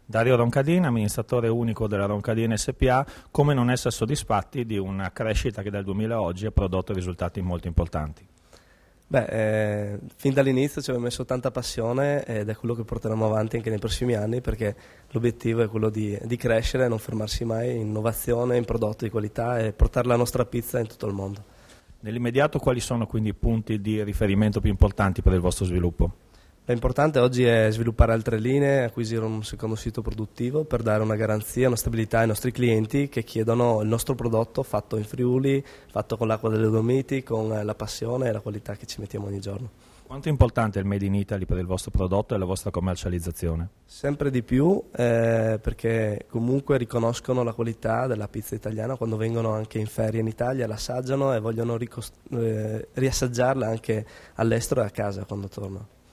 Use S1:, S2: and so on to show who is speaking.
S1: Dario Roncadin, amministratore unico della Roncadin SPA, come non essere soddisfatti di una crescita che dal 2000 a oggi ha prodotto risultati molto importanti?
S2: Fin dall'inizio ci abbiamo messo tanta passione ed è quello che porteremo avanti anche nei prossimi anni, perché l'obiettivo è quello di crescere e non fermarsi mai in innovazione, in prodotti di qualità e portare la nostra pizza in tutto il mondo.
S1: Nell'immediato quali sono quindi i punti di riferimento più importanti per il vostro sviluppo?
S2: L'importante oggi è sviluppare altre linee, acquisire un secondo sito produttivo per dare una garanzia, una stabilità ai nostri clienti che chiedono il nostro prodotto fatto in Friuli, fatto con l'acqua delle Dolomiti, con la passione e la qualità che ci mettiamo ogni giorno.
S1: Quanto è importante il Made in Italy per il vostro prodotto e la vostra commercializzazione?
S2: Sempre di più, perché comunque riconoscono la qualità della pizza italiana quando vengono anche in ferie in Italia, l'assaggiano e vogliono riassaggiarla anche all'estero e a casa quando tornano.